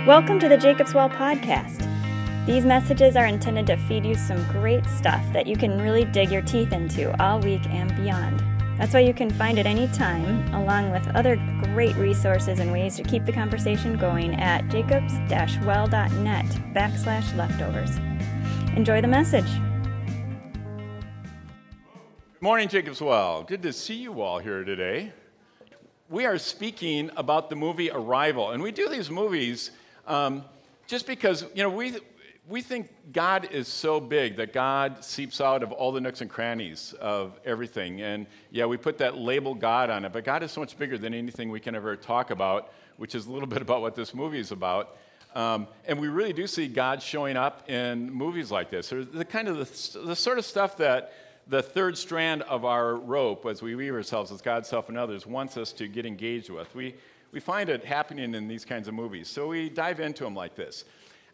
Welcome to the Jacob's Well podcast. These messages are intended to feed you some great stuff that you can really dig your teeth into all week and beyond. That's why you can find it anytime, along with other great resources and ways to keep the conversation going at jacobs-well.net/leftovers. Enjoy the message. Good morning, Jacob's Well. Good to see you all here today. We are speaking about the movie Arrival, and we do these movies just because, we think God is so big that God seeps out of all the nooks and crannies of everything. And we put that label God on it, but God is so much bigger than anything we can ever talk about, which is a little bit about what this movie is about. And we really do see God showing up in movies like this. Or the sort of stuff that the third strand of our rope, as we weave ourselves as God, self, and others, wants us to get engaged with. We find it happening in these kinds of movies. So we dive into them like this.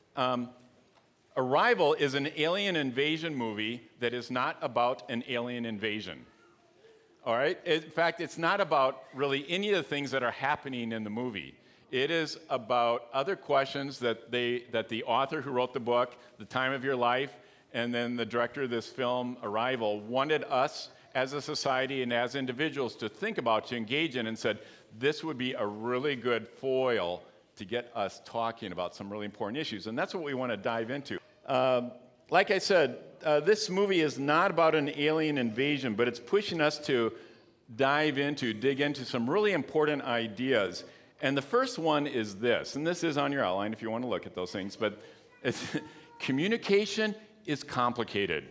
Arrival is an alien invasion movie that is not about an alien invasion. All right? In fact, it's not about really any of the things that are happening in the movie. It is about other questions that the author who wrote the book, The Time of Your Life, and then the director of this film, Arrival, wanted us as a society and as individuals to think about, to engage in, and said, this would be a really good foil to get us talking about some really important issues. And that's what we want to dive into. Like I said, this movie is not about an alien invasion, but it's pushing us to dig into some really important ideas. And the first one is this, and this is on your outline if you want to look at those things, but it's communication is complicated.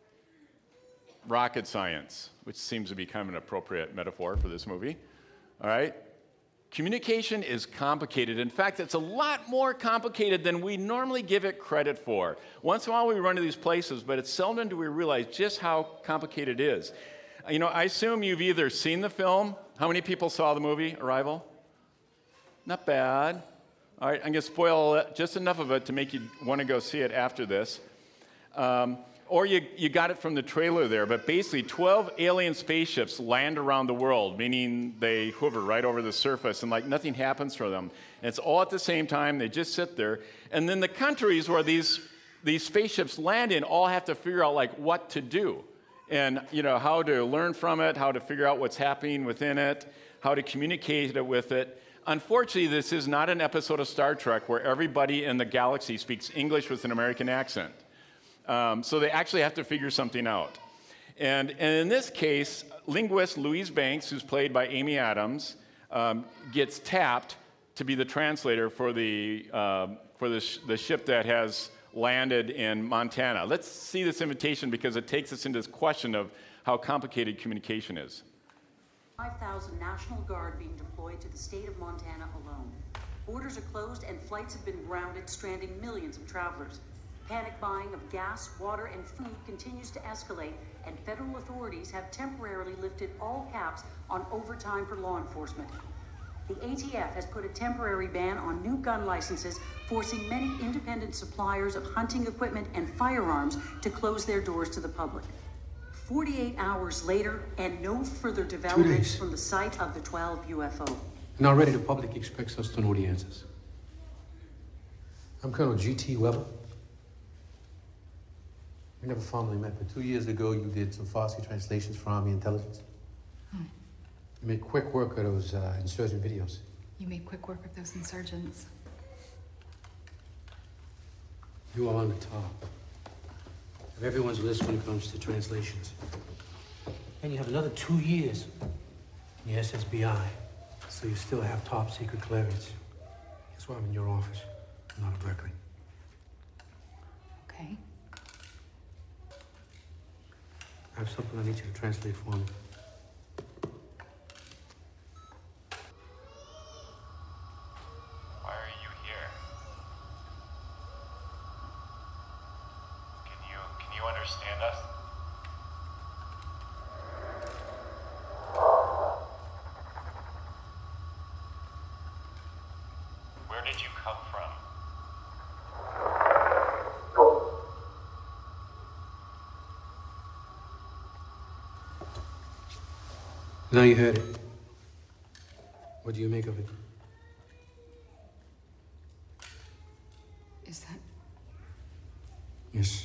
Rocket science, which seems to be kind of an appropriate metaphor for this movie. All right? Communication is complicated. In fact, it's a lot more complicated than we normally give it credit for. Once in a while we run to these places, but it's seldom do we realize just how complicated it is. I assume you've either seen the film. How many people saw the movie, Arrival? Not bad. All right, I'm going to spoil just enough of it to make you want to go see it after this. Or you got it from the trailer there, but basically 12 alien spaceships land around the world, meaning they hover right over the surface and nothing happens for them. And it's all at the same time, they just sit there. And then the countries where these spaceships land in all have to figure out what to do. And how to learn from it, how to figure out what's happening within it, how to communicate it with it. Unfortunately, this is not an episode of Star Trek where everybody in the galaxy speaks English with an American accent. So they actually have to figure something out. And in this case, linguist Louise Banks, who's played by Amy Adams, gets tapped to be the translator for the ship that has landed in Montana. Let's see this invitation because it takes us into this question of how complicated communication is. 5,000 National Guard being deployed to the state of Montana alone. Borders are closed and flights have been grounded, stranding millions of travelers. Panic buying of gas, water, and food continues to escalate, and federal authorities have temporarily lifted all caps on overtime for law enforcement. The ATF has put a temporary ban on new gun licenses, forcing many independent suppliers of hunting equipment and firearms to close their doors to the public. 48 hours later, and no further developments from the site of the 12 UFO. And already the public expects us to know the answers. I'm Colonel G.T. Weber. We never formally met, but 2 years ago you did some Farsi translations for Army intelligence. You made quick work of those insurgent videos. You made quick work of those insurgents. You are on the top of everyone's list when it comes to translations. And you have another 2 years in the SSBI, so you still have top secret clearance. That's why I'm in your office, not at Berkeley. Okay. I have something I need you to translate for me. Why are you here? Can you understand us? Where did you come from? Now you heard it. What do you make of it? Is that... Yes.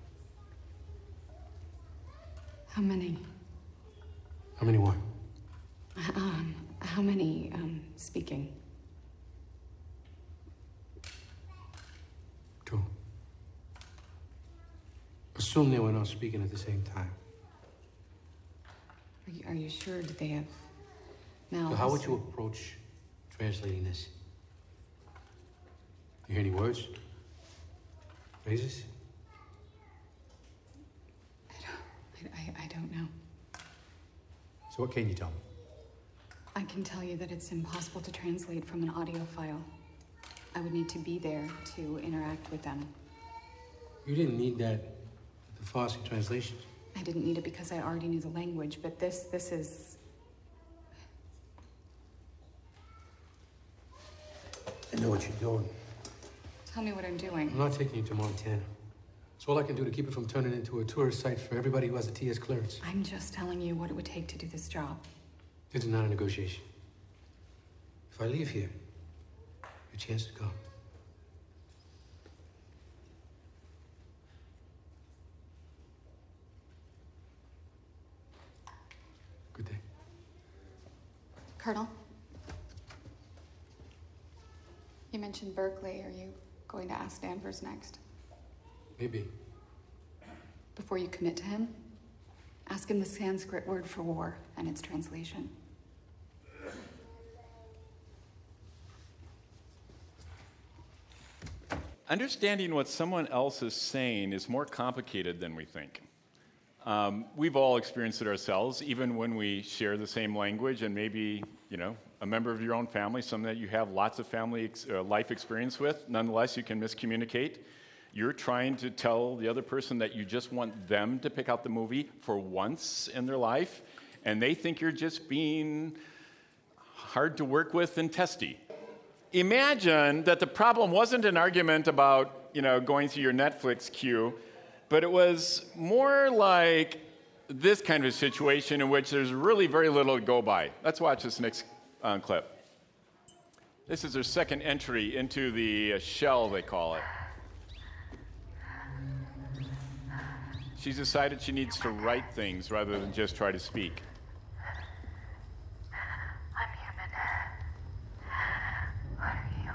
How many? How many what? How many, speaking? 2. Assume they were not speaking at the same time. Are you sure? Did they have So mouths? how would you approach translating this? You hear any words? Phrases? I don't know. So what can you tell me? I can tell you that it's impossible to translate from an audio file. I would need to be there to interact with them. You didn't need that with the Farsi translations. I didn't need it because I already knew the language, but this is... I know what you're doing. Tell me what I'm doing. I'm not taking you to Montana. It's all I can do to keep it from turning into a tourist site for everybody who has a TS clearance. I'm just telling you what it would take to do this job. This is not a negotiation. If I leave here, your chance is gone. Good day. Colonel? You mentioned Berkeley. Are you going to ask Danvers next? Maybe. Before you commit to him, ask him the Sanskrit word for war and its translation. Understanding what someone else is saying is more complicated than we think. We've all experienced it ourselves, even when we share the same language and maybe, a member of your own family, someone that you have lots of family life experience with. Nonetheless, you can miscommunicate. You're trying to tell the other person that you just want them to pick out the movie for once in their life, and they think you're just being hard to work with and testy. Imagine that the problem wasn't an argument about, going through your Netflix queue, but it was more like this kind of a situation in which there's really very little to go by. Let's watch this next clip. This is their second entry into the shell, they call it. She's decided she needs to write things rather than just try to speak. I'm human. What are you?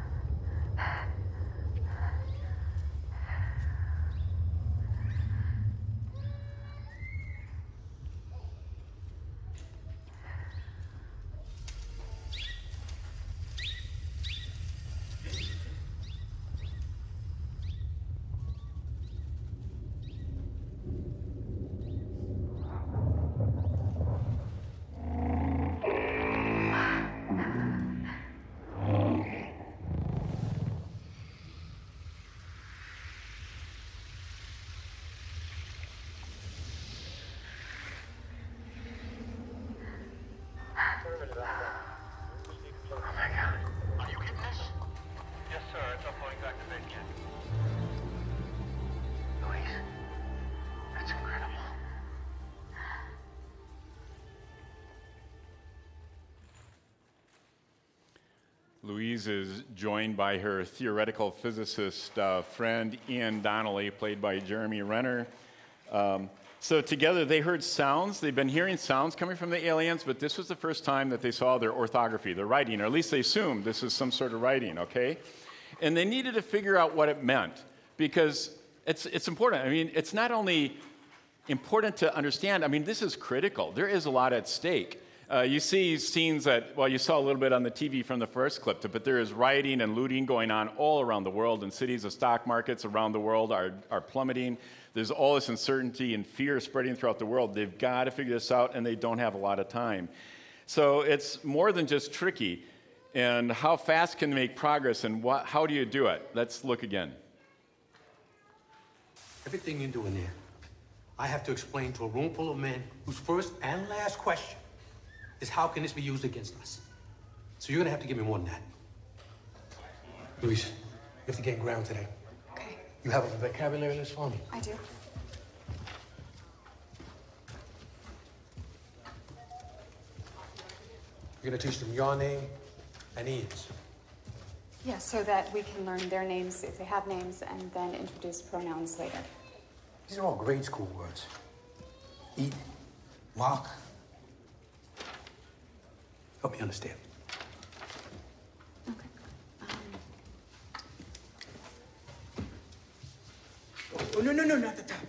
Oh my God. Are you getting this? Yes, sir. It's uploading back to base camp. Louise, that's incredible. Louise is joined by her theoretical physicist friend Ian Donnelly, played by Jeremy Renner. So together they heard sounds. They've been hearing sounds coming from the aliens, but this was the first time that they saw their orthography, their writing, or at least they assumed this is some sort of writing, okay? And they needed to figure out what it meant because it's important. I mean, it's not only important to understand, this is critical. There is a lot at stake. You see scenes that, you saw a little bit on the TV from the first clip, but there is rioting and looting going on all around the world in cities. The stock markets around the world are plummeting. There's all this uncertainty and fear spreading throughout the world. They've got to figure this out, and they don't have a lot of time. So it's more than just tricky. And how fast can they make progress, and how do you do it? Let's look again. Everything you do in there, I have to explain to a room full of men whose first and last question is how can this be used against us? So you're gonna have to give me more than that. Luis, you have to gain ground today. Okay, You have a vocabulary list for me? I do. You're gonna teach them your name and Ian's. Yeah, so that we can learn their names if they have names and then introduce pronouns later. These are all grade school words. Eat, walk. Help me understand. Okay. Oh, no, not the top.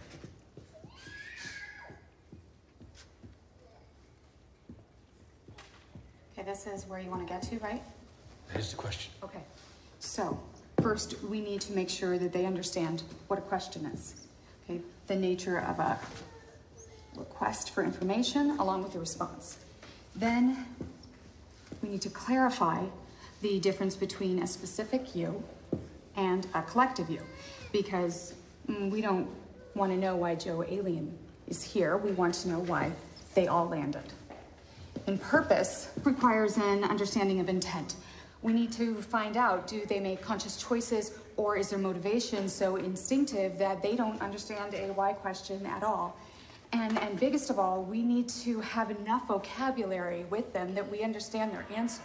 Okay, this is where you want to get to, right? That is the question. Okay. So, first, we need to make sure that they understand what a question is. Okay, the nature of a request for information along with the response. Then, we need to clarify the difference between a specific you and a collective you, because we don't want to know why Joe Alien is here. We want to know why they all landed. And purpose requires an understanding of intent. We need to find out, do they make conscious choices, or is their motivation so instinctive that they don't understand a why question at all? And biggest of all, we need to have enough vocabulary with them that we understand their answer.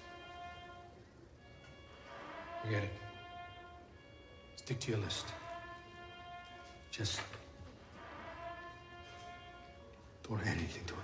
Forget it. Stick to your list. Just don't add anything to it.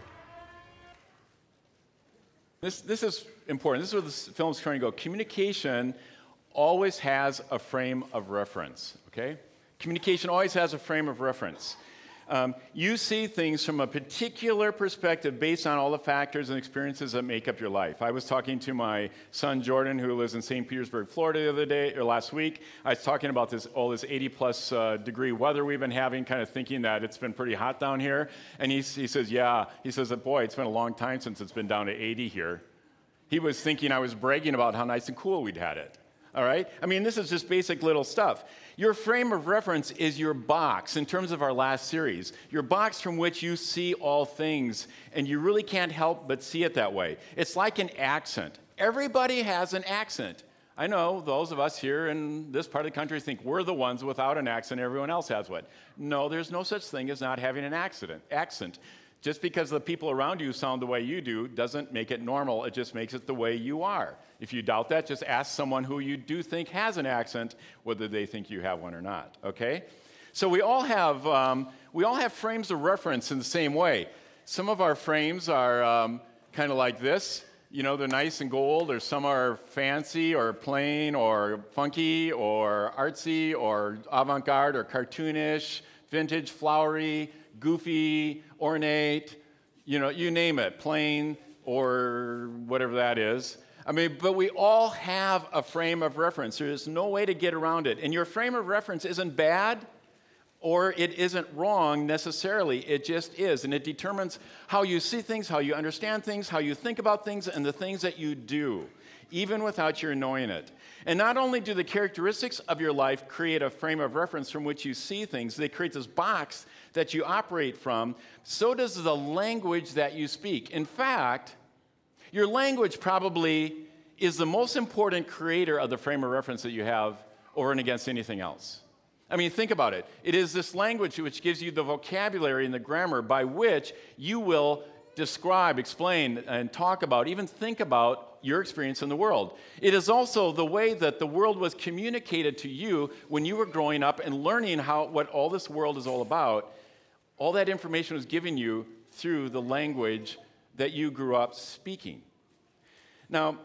This is important. This is where this film's trying to go. Communication always has a frame of reference, okay? Communication always has a frame of reference. You see things from a particular perspective based on all the factors and experiences that make up your life. I was talking to my son Jordan, who lives in St. Petersburg, Florida, the other day or last week. I was talking about this 80-plus degree weather we've been having, kind of thinking that it's been pretty hot down here. And he says, yeah. He says, boy, it's been a long time since it's been down to 80 here. He was thinking I was bragging about how nice and cool we'd had it. All right? I mean, this is just basic little stuff. Your frame of reference is your box in terms of our last series, your box from which you see all things, and you really can't help but see it that way. It's like an accent. Everybody has an accent. I know those of us here in this part of the country think we're the ones without an accent, everyone else has one. No, there's no such thing as not having an accent. Just because the people around you sound the way you do doesn't make it normal. It just makes it the way you are. If you doubt that, just ask someone who you do think has an accent whether they think you have one or not, okay? So we all have frames of reference in the same way. Some of our frames are kind of like this. You know, they're nice and gold, or some are fancy or plain or funky or artsy or avant-garde or cartoonish, vintage, flowery, goofy, ornate, you know, you name it, plain or whatever that is. I mean, but we all have a frame of reference. There's no way to get around it. And your frame of reference isn't bad or it isn't wrong necessarily. It just is. And it determines how you see things, how you understand things, how you think about things, and the things that you do, even without your knowing it. And not only do the characteristics of your life create a frame of reference from which you see things, they create this box that you operate from, so does the language that you speak. In fact, your language probably is the most important creator of the frame of reference that you have over and against anything else. I mean, think about it. It is this language which gives you the vocabulary and the grammar by which you will describe, explain, and talk about, even think about your experience in the world. It is also the way that the world was communicated to you when you were growing up and learning what all this world is all about. All that information was given you through the language that you grew up speaking. Now,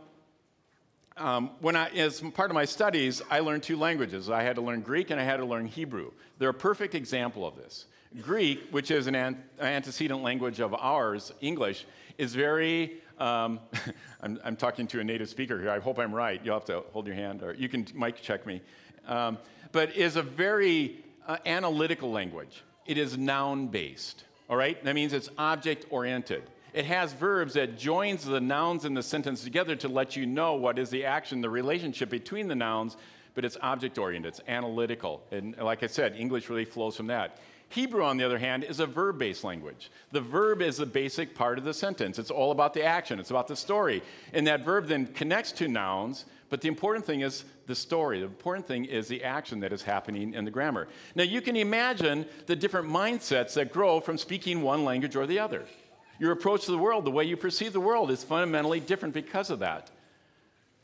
as part of my studies, I learned two languages. I had to learn Greek and I had to learn Hebrew. They're a perfect example of this. Greek, which is an antecedent language of ours, English, is very, I'm talking to a native speaker here. I hope I'm right. You'll have to hold your hand, or you can mic check me. But is a very analytical language. It is noun-based, all right? That means it's object-oriented. It has verbs that joins the nouns in the sentence together to let you know what is the action, the relationship between the nouns, but it's object-oriented, it's analytical. And like I said, English really flows from that. Hebrew, on the other hand, is a verb-based language. The verb is the basic part of the sentence. It's all about the action. It's about the story. And that verb then connects to nouns, but the important thing is the story. The important thing is the action that is happening in the grammar. Now, you can imagine the different mindsets that grow from speaking one language or the other. Your approach to the world, the way you perceive the world, is fundamentally different because of that.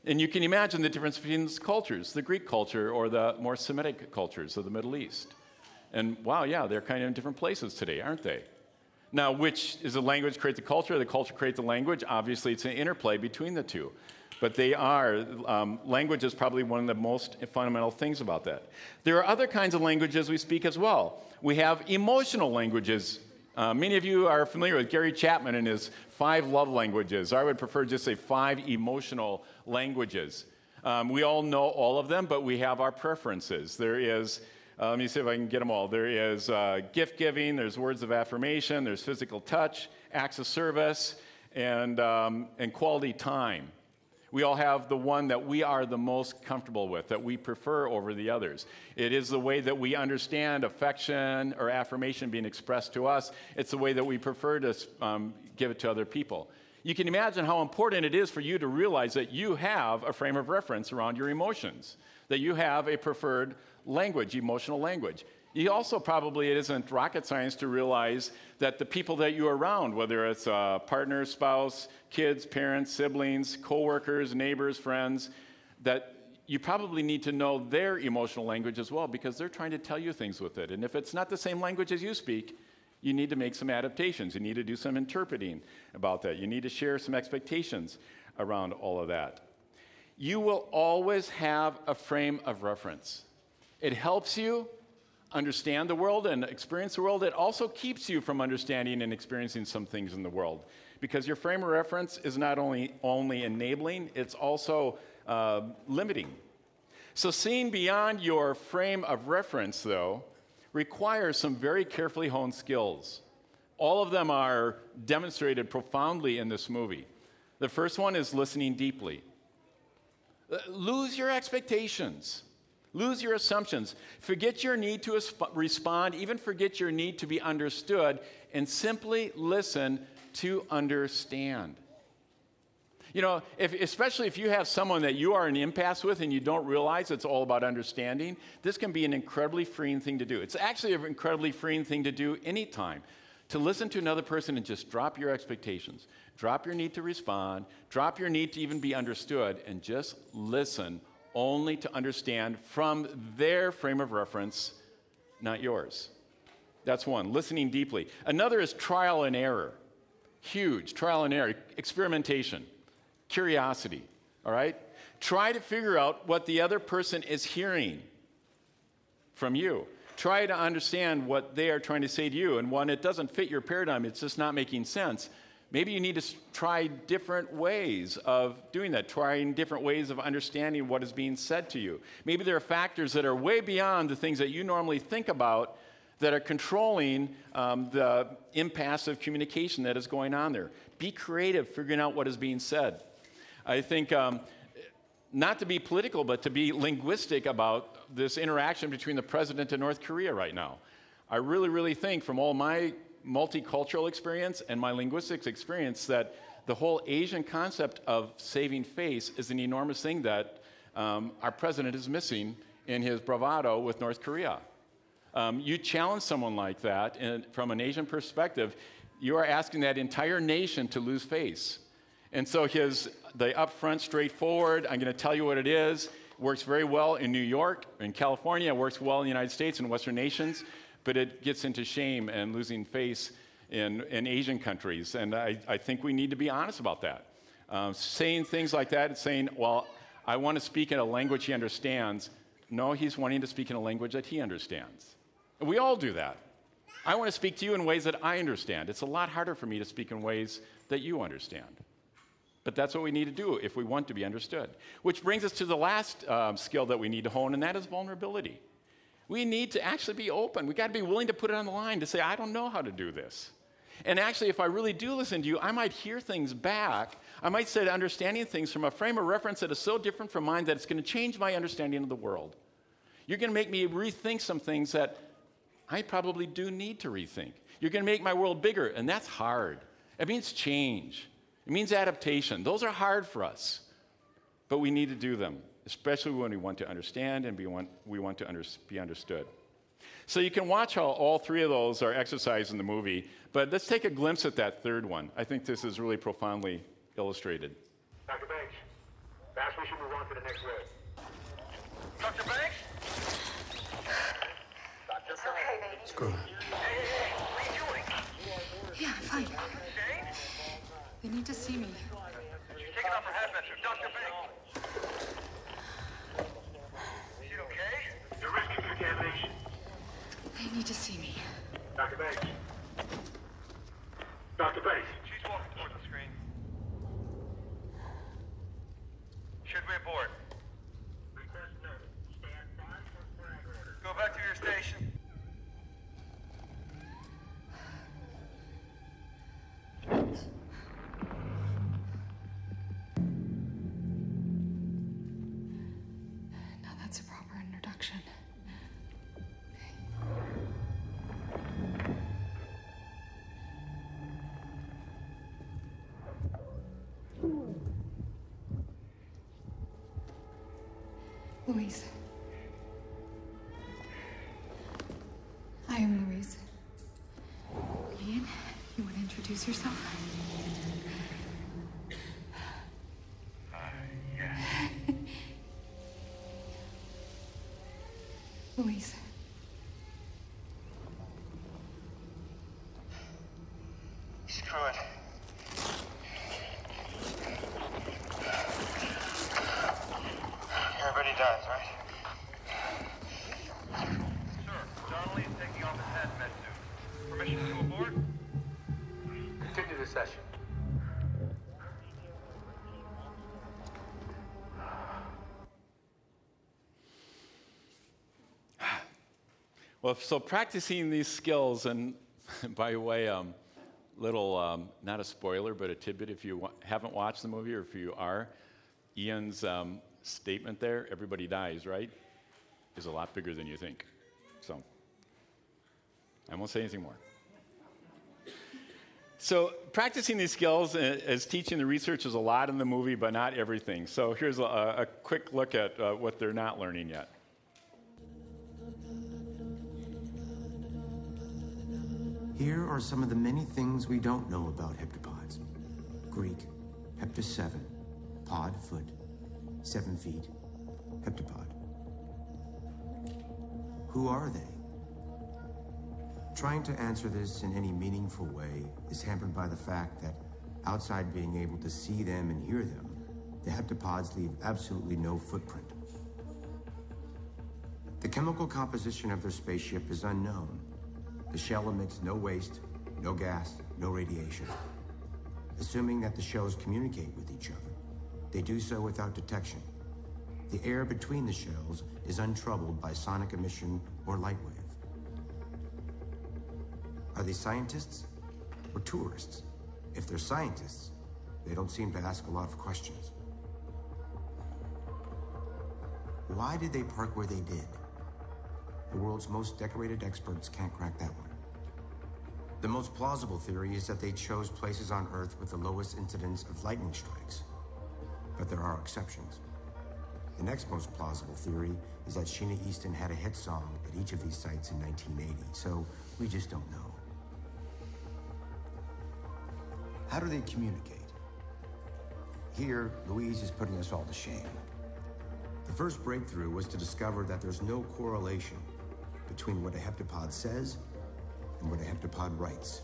And you can imagine the difference between these cultures, the Greek culture or the more Semitic cultures of the Middle East. And wow, yeah, they're kind of in different places today, aren't they? Now, which is the language create the culture create the language? Obviously, it's an interplay between the two. But they are, language is probably one of the most fundamental things about that. There are other kinds of languages we speak as well. We have emotional languages. Many of you are familiar with Gary Chapman and his 5 love languages. I would prefer just say 5 emotional languages. We all know all of them, but we have our preferences. There is, let me see if I can get them all. There is gift giving, there's words of affirmation, there's physical touch, acts of service, and quality time. We all have the one that we are the most comfortable with, that we prefer over the others. It is the way that we understand affection or affirmation being expressed to us. It's the way that we prefer to give it to other people. You can imagine how important it is for you to realize that you have a frame of reference around your emotions, that you have a preferred language, emotional language. You also probably, it isn't rocket science to realize that the people that you're around, whether it's a partner, spouse, kids, parents, siblings, coworkers, neighbors, friends, that you probably need to know their emotional language as well because they're trying to tell you things with it. And if it's not the same language as you speak, you need to make some adaptations. You need to do some interpreting about that. You need to share some expectations around all of that. You will always have a frame of reference. It helps you understand the world and experience the world. It also keeps you from understanding and experiencing some things in the world because your frame of reference is not only enabling, it's also limiting. So seeing beyond your frame of reference, though, requires some very carefully honed skills. All of them are demonstrated profoundly in this movie. The first one is listening deeply. Lose your expectations. Lose your assumptions. Forget your need to respond, even forget your need to be understood, and simply listen to understand. You know, especially if you have someone that you are in impasse with and you don't realize it's all about understanding, this can be an incredibly freeing thing to do. It's actually an incredibly freeing thing to do anytime, to listen to another person and just drop your expectations, drop your need to respond, drop your need to even be understood, and just listen only to understand from their frame of reference, not yours. That's one, listening deeply. Another is trial and error. Huge, trial and error, experimentation, curiosity, all right? Try to figure out what the other person is hearing from you. Try to understand what they are trying to say to you. And when it doesn't fit your paradigm, it's just not making sense, maybe you need to try different ways of doing that, trying different ways of understanding what is being said to you. Maybe there are factors that are way beyond the things that you normally think about that are controlling the impasse of communication that is going on there. Be creative figuring out what is being said. I think not to be political, but to be linguistic about this interaction between the president and North Korea right now. I really, really think from all my multicultural experience and my linguistics experience that the whole Asian concept of saving face is an enormous thing that our president is missing in his bravado with North Korea. You challenge someone like that, and from an Asian perspective, you are asking that entire nation to lose face. And so the upfront, straightforward, I'm going to tell you what it is, works very well in New York, in California, it works well in the United States and Western nations, but it gets into shame and losing face in Asian countries. And I think we need to be honest about that. Saying things like that, saying, well, I want to speak in a language he understands. No, he's wanting to speak in a language that he understands. And we all do that. I want to speak to you in ways that I understand. It's a lot harder for me to speak in ways that you understand. But that's what we need to do if we want to be understood. Which brings us to the last skill that we need to hone, and that is vulnerability. We need to actually be open. We've got to be willing to put it on the line to say, I don't know how to do this. And actually, if I really do listen to you, I might hear things back. I might start understanding things from a frame of reference that is so different from mine that it's going to change my understanding of the world. You're going to make me rethink some things that I probably do need to rethink. You're going to make my world bigger, and that's hard. It means change. It means adaptation. Those are hard for us, but we need to do them, especially when we want to understand and we want to be understood. So you can watch how all three of those are exercised in the movie, but let's take a glimpse at that third one. I think this is really profoundly illustrated. Dr. Banks, fast We should move on to the next road. Dr. Banks? Dr. It's okay, baby. Screw it. Hey, what are you doing? Yeah, I'm fine. Jane? They need to see me. She's taking off her headband. Dr. Banks. Is it okay? You're risking contamination. They need to see me. Dr. Banks. Dr. Banks. She's walking towards the screen. Should we abort? Request noted. Stand by for flag order. Go back to your station. Now that's a proper introduction. Louise. I am Louise. Ian, you want to introduce yourself? Yeah. Louise. Screw it. Everybody dies, right? Sir, Donnelly is taking off his hazmat suit. Permission to abort? Continue the session. Well, so practicing these skills, and by the way, little, not a spoiler, but a tidbit if you haven't watched the movie or if you are, Ian's statement there, everybody dies, right, is a lot bigger than you think. So I won't say anything more. So practicing these skills as teaching the research is a lot in the movie, but not everything. So here's a quick look at what they're not learning yet. Here are some of the many things we don't know about heptapods. Greek, hepta 7, pod, foot, 7 feet, heptapod. Who are they? Trying to answer this in any meaningful way is hampered by the fact that outside being able to see them and hear them, the heptapods leave absolutely no footprint. The chemical composition of their spaceship is unknown. The shell emits no waste, no gas, no radiation. Assuming that the shells communicate with each other, they do so without detection. The air between the shells is untroubled by sonic emission or light wave. Are they scientists or tourists? If they're scientists, they don't seem to ask a lot of questions. Why did they park where they did? The world's most decorated experts can't crack that one. The most plausible theory is that they chose places on Earth with the lowest incidence of lightning strikes. But there are exceptions. The next most plausible theory is that Sheena Easton had a hit song at each of these sites in 1980, so we just don't know. How do they communicate? Here, Louise is putting us all to shame. The first breakthrough was to discover that there's no correlation between what a heptapod says and what a heptapod writes.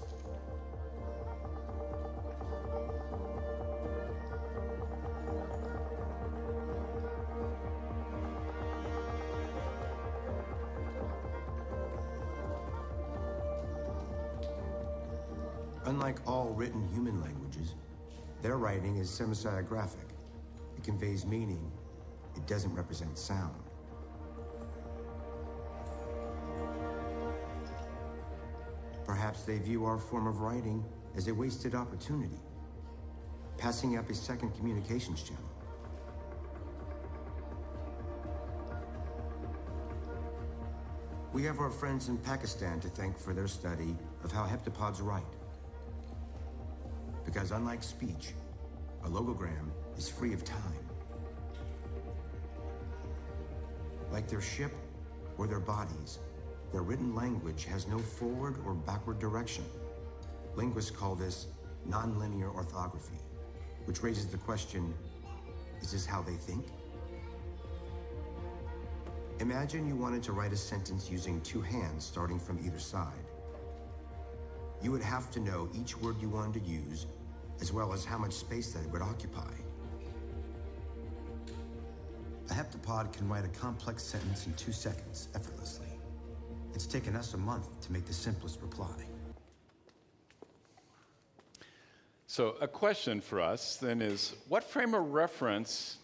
Unlike all written human languages, their writing is semasiographic. It conveys meaning. It doesn't represent sound. Perhaps they view our form of writing as a wasted opportunity, passing up a second communications channel. We have our friends in Pakistan to thank for their study of how heptapods write. Because unlike speech, a logogram is free of time. Like their ship or their bodies, their written language has no forward or backward direction. Linguists call this nonlinear orthography, which raises the question, Is this how they think? Imagine you wanted to write a sentence using two hands starting from either side. You would have to know each word you wanted to use, as well as how much space that it would occupy. A heptapod can write a complex sentence in 2 seconds, effortlessly. It's taken us a month to make the simplest reply. So a question for us then is, what frame of reference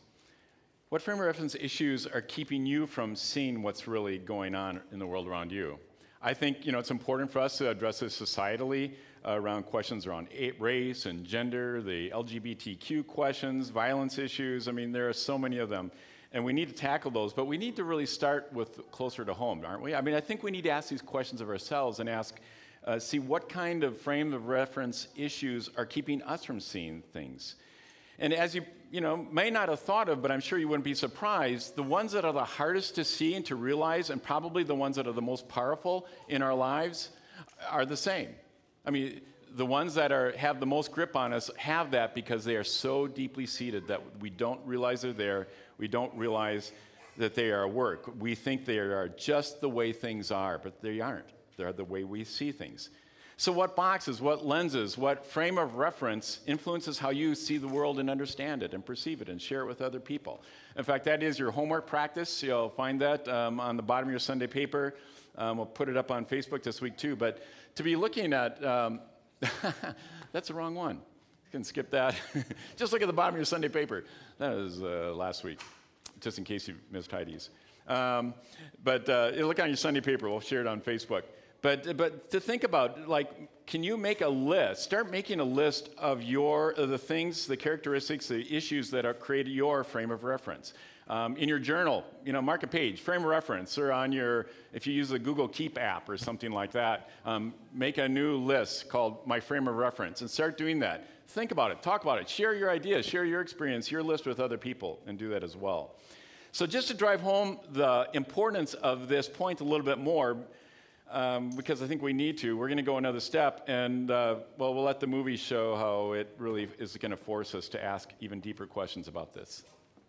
issues are keeping you from seeing what's really going on in the world around you? I think, it's important for us to address this societally around questions around race and gender, the LGBTQ questions, violence issues. I mean, there are so many of them. And we need to tackle those, but we need to really start with closer to home, aren't we? I mean, I think we need to ask these questions of ourselves and see what kind of frame of reference issues are keeping us from seeing things. And as you may not have thought of, but I'm sure you wouldn't be surprised, the ones that are the hardest to see and to realize, and probably the ones that are the most powerful in our lives, are the same. I mean, the ones that have the most grip on us have that because they are so deeply seated that we don't realize they're there. We don't realize that they are at work. We think they are just the way things are, but they aren't. They're the way we see things. So what boxes, what lenses, what frame of reference influences how you see the world and understand it and perceive it and share it with other people? In fact, that is your homework practice. You'll find that on the bottom of your Sunday paper. We'll put it up on Facebook this week too. But to be looking at, that's the wrong one. You can skip that. Just look at the bottom of your Sunday paper. That was last week, just in case you missed Heidi's. But look on your Sunday paper. We'll share it on Facebook. But to think about, can you make a list? Start making a list of the things, the characteristics, the issues that are created your frame of reference. In your journal, mark a page, frame of reference, or if you use the Google Keep app or something like that, make a new list called My Frame of Reference and start doing that. Think about it, talk about it, share your ideas, share your experience, your list with other people, and do that as well. So just to drive home the importance of this point a little bit more, because I think we need to, we're going to go another step, and we'll let the movie show how it really is going to force us to ask even deeper questions about this.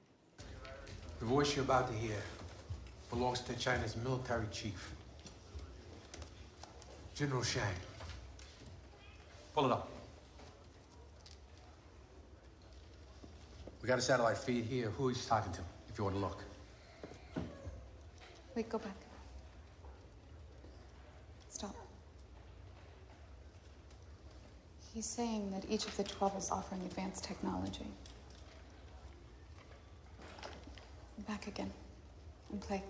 The voice you're about to hear belongs to China's military chief, General Shang. Pull it up. We got a satellite feed here. Who he's talking to, if you want to look. Wait, go back. Stop. He's saying that each of the 12 is offering advanced technology. Back again. And play.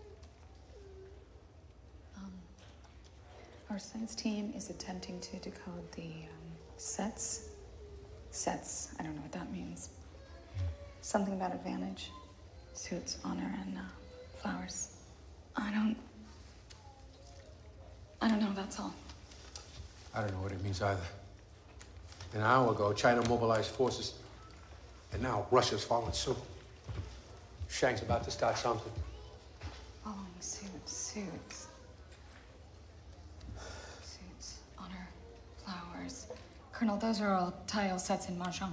Our science team is attempting to decode the sets. Sets, I don't know what that means. Something about advantage, suits, honor, and flowers. I don't know, that's all. I don't know what it means either. An hour ago, China mobilized forces, and now Russia's following suit. Shang's about to start something. Following suit, suits. Suits, honor, flowers. Colonel, those are all tile sets in Mahjong.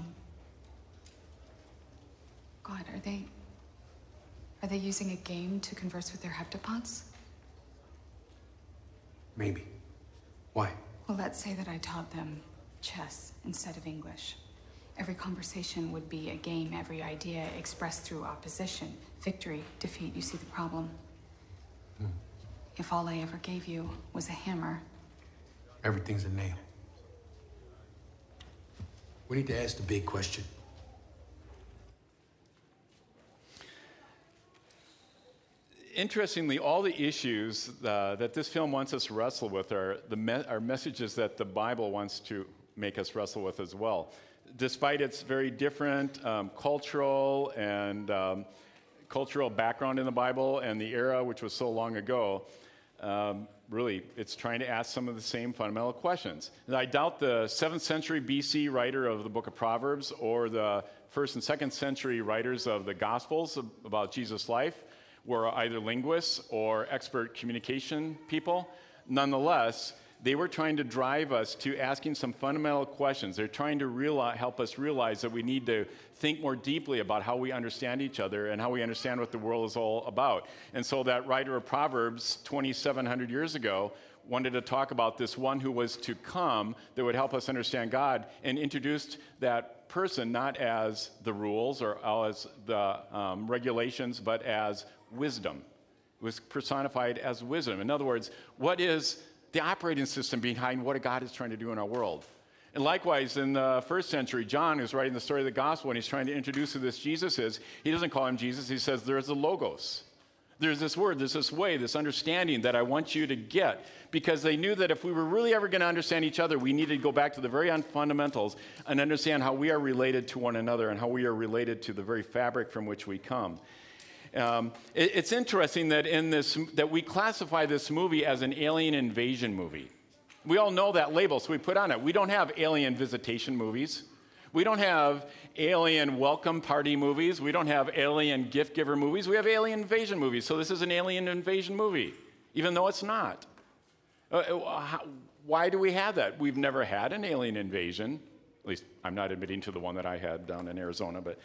God, are they using a game to converse with their heptapods? Maybe. Why? Well, let's say that I taught them chess instead of English. Every conversation would be a game, every idea expressed through opposition. Victory, defeat, you see the problem. If all I ever gave you was a hammer... Everything's a nail. We need to ask the big question. Interestingly, all the issues that this film wants us to wrestle with are messages that the Bible wants to make us wrestle with as well. Despite its very different cultural background in the Bible and the era, which was so long ago, really, it's trying to ask some of the same fundamental questions. And I doubt the 7th century BC writer of the book of Proverbs or the 1st and 2nd century writers of the Gospels about Jesus' life were either linguists or expert communication people. Nonetheless, They were trying to drive us to asking some fundamental questions. They're trying to help us realize that we need to think more deeply about how we understand each other and how we understand what the world is all about. And so that writer of Proverbs 2,700 years ago wanted to talk about this one who was to come that would help us understand God, and introduced that person not as the rules or as the regulations, but as wisdom. It was personified as wisdom. In other words, what is the operating system behind what God is trying to do in our world? And likewise, in the first century, John, who's writing the story of the gospel, and he's trying to introduce who this Jesus is, he doesn't call him Jesus. He says, there's the Logos. There's this word, there's this way, this understanding that I want you to get, because they knew that if we were really ever going to understand each other, we needed to go back to the very fundamentals and understand how we are related to one another and how we are related to the very fabric from which we come. It's interesting that that we classify this movie as an alien invasion movie. We all know that label, so we put on it. We don't have alien visitation movies. We don't have alien welcome party movies. We don't have alien gift giver movies. We have alien invasion movies. So this is an alien invasion movie, even though it's not. Why do we have that? We've never had an alien invasion. At least I'm not admitting to the one that I had down in Arizona. But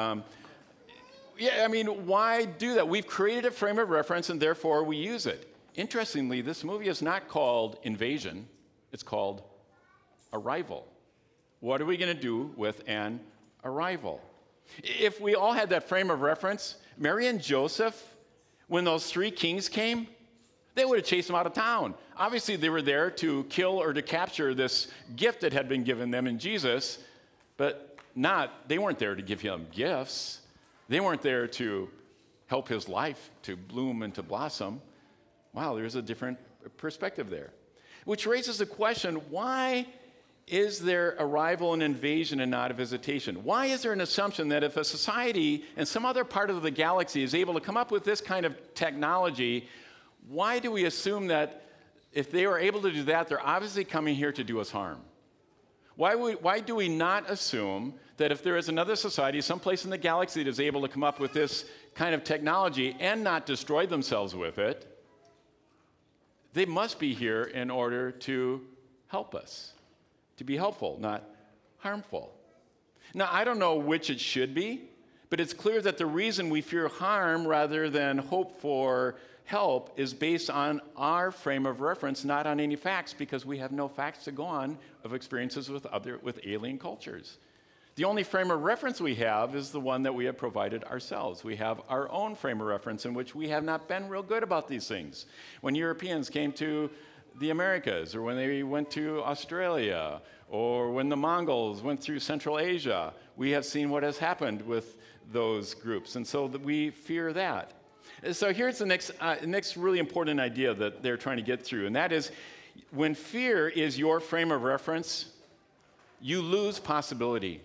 why do that? We've created a frame of reference, and therefore we use it. Interestingly, this movie is not called Invasion. It's called Arrival. What are we going to do with an arrival? If we all had that frame of reference, Mary and Joseph, when those three kings came, they would have chased them out of town. Obviously, they were there to kill or to capture this gift that had been given them in Jesus, but they weren't there to give him gifts. They weren't there to help his life to bloom and to blossom. Wow, there's a different perspective there. Which raises the question, why is there arrival and invasion and not a visitation? Why is there an assumption that if a society in some other part of the galaxy is able to come up with this kind of technology, why do we assume that if they were able to do that, they're obviously coming here to do us harm? Why do we not assume that if there is another society someplace in the galaxy that is able to come up with this kind of technology and not destroy themselves with it, they must be here in order to help us? To be helpful, not harmful. Now, I don't know which it should be, but it's clear that the reason we fear harm rather than hope for help is based on our frame of reference, not on any facts, because we have no facts to go on of experiences with alien cultures. The only frame of reference we have is the one that we have provided ourselves. We have our own frame of reference in which we have not been real good about these things. When Europeans came to the Americas, or when they went to Australia, or when the Mongols went through Central Asia, we have seen what has happened with those groups, and so we fear that. So here's the next really important idea that they're trying to get through, and that is, when fear is your frame of reference, you lose possibility.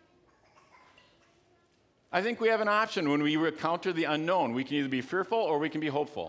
I think we have an option when we encounter the unknown. We can either be fearful or we can be hopeful.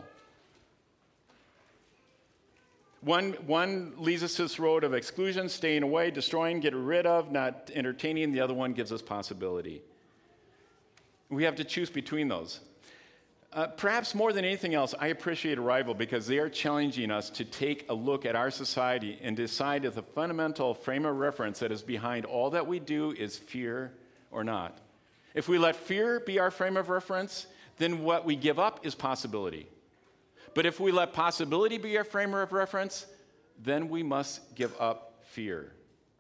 One leads us to this road of exclusion, staying away, destroying, getting rid of, not entertaining. The other one gives us possibility. We have to choose between those. Perhaps more than anything else, I appreciate Arrival because they are challenging us to take a look at our society and decide if the fundamental frame of reference that is behind all that we do is fear or not. If we let fear be our frame of reference, then what we give up is possibility. But if we let possibility be our frame of reference, then we must give up fear.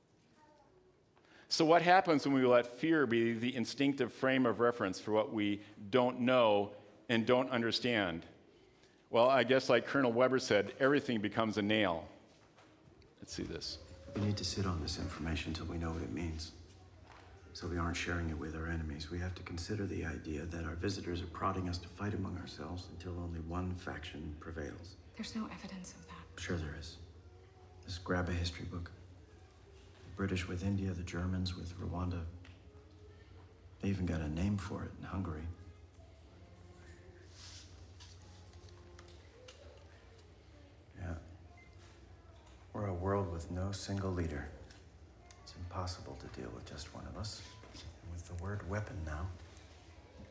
So what happens when we let fear be the instinctive frame of reference for what we don't know and don't understand? Well, I guess like Colonel Weber said, everything becomes a nail. Let's see this. We need to sit on this information until we know what it means. So we aren't sharing it with our enemies. We have to consider the idea that our visitors are prodding us to fight among ourselves until only one faction prevails. There's no evidence of that. Sure there is. Just grab a history book. The British with India, the Germans with Rwanda. They even got a name for it in Hungary. Yeah. We're a world with no single leader. It's impossible to deal with just one of us. And with the word weapon now.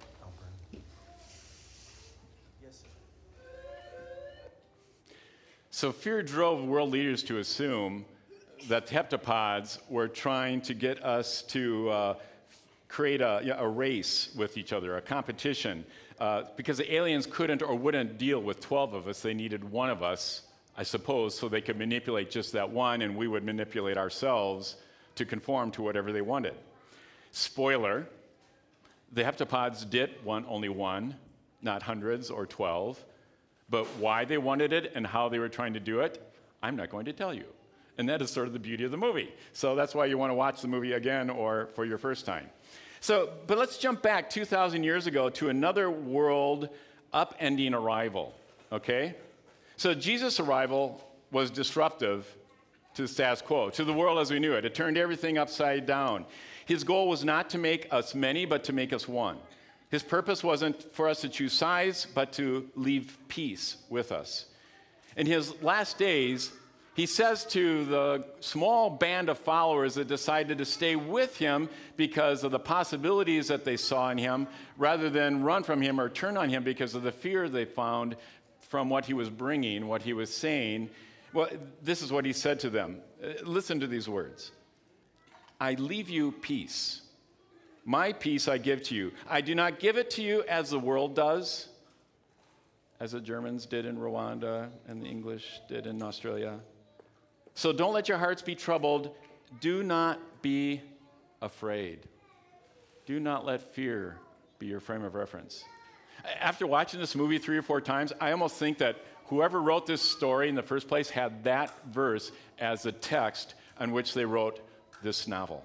Albert. Yes, sir. So fear drove world leaders to assume that heptapods were trying to get us to create a race with each other, a competition. Because the aliens couldn't or wouldn't deal with 12 of us. They needed one of us, I suppose, so they could manipulate just that one, and we would manipulate ourselves to conform to whatever they wanted. Spoiler, the heptapods did want only one, not hundreds or 12. But why they wanted it and how they were trying to do it, I'm not going to tell you. And that is sort of the beauty of the movie. So that's why you want to watch the movie again or for your first time. But let's jump back 2,000 years ago to another world upending arrival, okay? So Jesus' arrival was disruptive to the status quo, to the world as we knew it. It turned everything upside down. His goal was not to make us many, but to make us one. His purpose wasn't for us to choose sides, but to leave peace with us. In his last days, he says to the small band of followers that decided to stay with him because of the possibilities that they saw in him, rather than run from him or turn on him because of the fear they found from what he was bringing, what he was saying. Well, this is what he said to them. Listen to these words. I leave you peace. My peace I give to you. I do not give it to you as the world does, as the Germans did in Rwanda and the English did in Australia. So don't let your hearts be troubled. Do not be afraid. Do not let fear be your frame of reference. After watching this movie 3 or 4 times, I almost think that whoever wrote this story in the first place had that verse as the text on which they wrote this novel.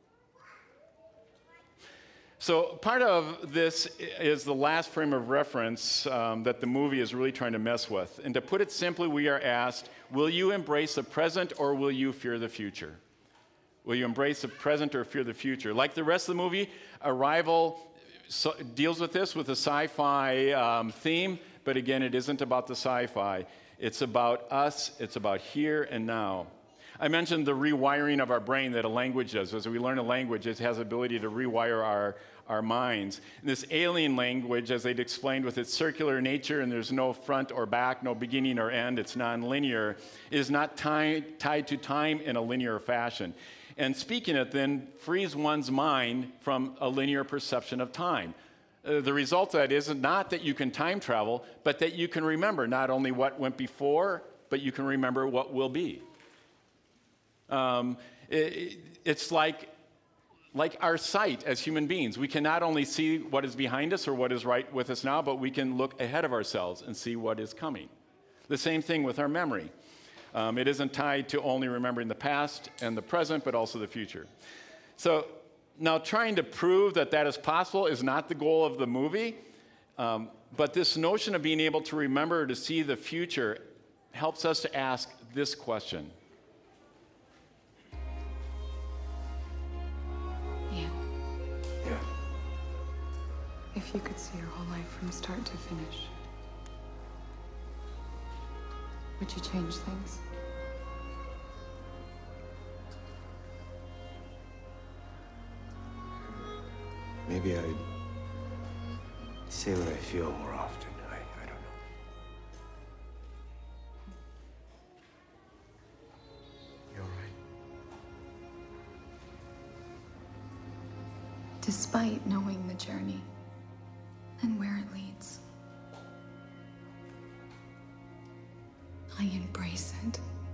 So part of this is the last frame of reference that the movie is really trying to mess with. And to put it simply, we are asked, will you embrace the present or will you fear the future? Will you embrace the present or fear the future? Like the rest of the movie, Arrival deals with this with a sci-fi theme, but again, it isn't about the sci-fi. It's about us. It's about here and now. I mentioned the rewiring of our brain that a language does. As we learn a language, it has the ability to rewire our minds. And this alien language, as they'd explained, with its circular nature and there's no front or back, no beginning or end, it's nonlinear, is not tied to time in a linear fashion. And speaking it then frees one's mind from a linear perception of time. The result of that is not that you can time travel, but that you can remember not only what went before, but you can remember what will be. It's like our sight as human beings. We can not only see what is behind us or what is right with us now, but we can look ahead of ourselves and see what is coming. The same thing with our memory. It isn't tied to only remembering the past and the present, but also the future. So now trying to prove that that is possible is not the goal of the movie, but this notion of being able to remember or to see the future helps us to ask this question. If you could see your whole life from start to finish, would you change things? Maybe I'd say what I feel more often. I don't know. You all right? Despite knowing the journey and where it leads, I embrace it.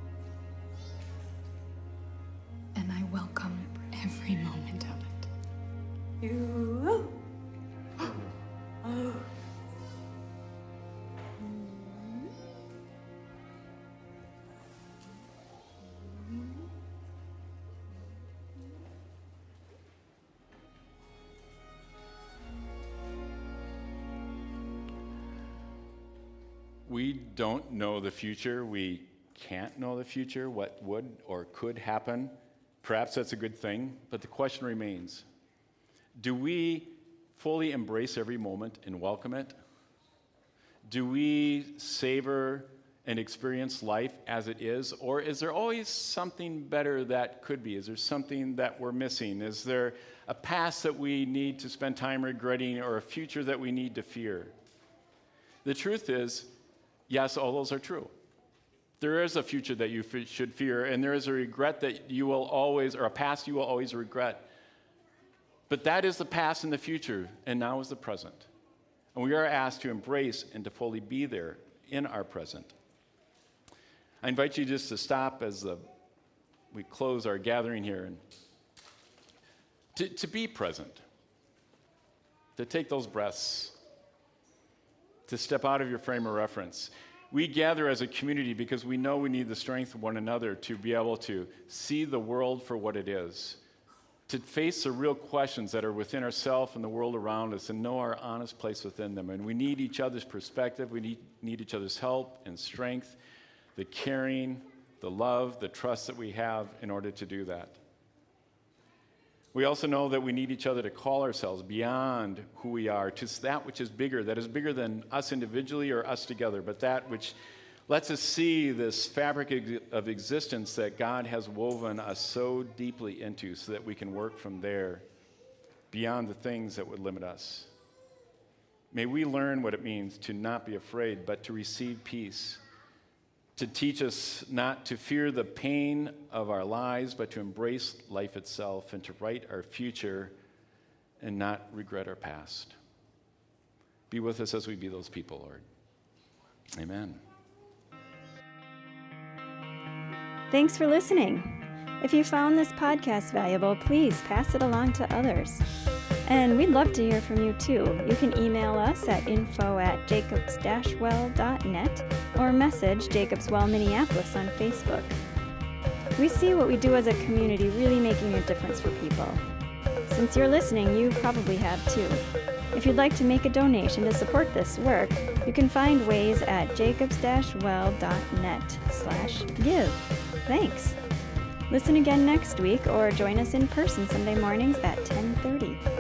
And I welcome every moment of it. You. Oh. We don't know the future. We can't know the future, what would or could happen. Perhaps that's a good thing, but the question remains, do we fully embrace every moment and welcome it? Do we savor and experience life as it is, or is there always something better that could be? Is there something that we're missing? Is there a past that we need to spend time regretting or a future that we need to fear? The truth is, yes, all those are true. There is a future that you should fear, and there is a regret that you will always, or a past you will always regret. But that is the past and the future, and now is the present. And we are asked to embrace and to fully be there in our present. I invite you just to stop as we close our gathering here and to be present, to take those breaths, to step out of your frame of reference. We gather as a community because we know we need the strength of one another to be able to see the world for what it is, to face the real questions that are within ourselves and the world around us and know our honest place within them. And we need each other's perspective. We need each other's help and strength, the caring, the love, the trust that we have in order to do that. We also know that we need each other to call ourselves beyond who we are to that which is bigger, that is bigger than us individually or us together, but that which lets us see this fabric of existence that God has woven us so deeply into so that we can work from there beyond the things that would limit us. May we learn what it means to not be afraid, but to receive peace, to teach us not to fear the pain of our lives, but to embrace life itself and to write our future and not regret our past. Be with us as we be those people, Lord. Amen. Thanks for listening. If you found this podcast valuable, please pass it along to others. And we'd love to hear from you too. You can email us at info@jacobs-well.net or message Jacobs Well Minneapolis on Facebook. We see what we do as a community really making a difference for people. Since you're listening, you probably have too. If you'd like to make a donation to support this work, you can find ways at jacobs-well.net/give. Thanks. Listen again next week or join us in person Sunday mornings at 10:30.